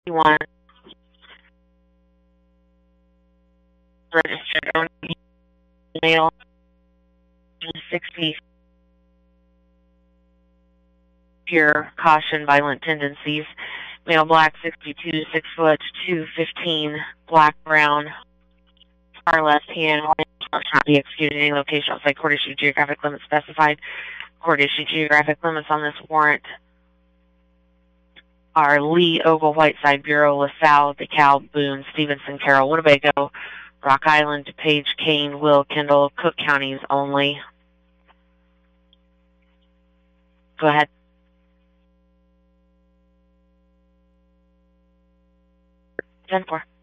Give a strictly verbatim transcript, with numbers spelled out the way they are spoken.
one registered owner male sixty pure caution violent tendencies male black sixty-two six foot two fifteen black brown far left hand shall not be executed in any location outside court issued geographic limits specified. Court issued geographic limits on this warrant are Lee, Ogle, Whiteside, Bureau, LaSalle, DeKalb, Boone, Stevenson, Carroll, Winnebago, Rock Island, DuPage, Kane, Will, Kendall, Cook counties only. Go ahead. ten four.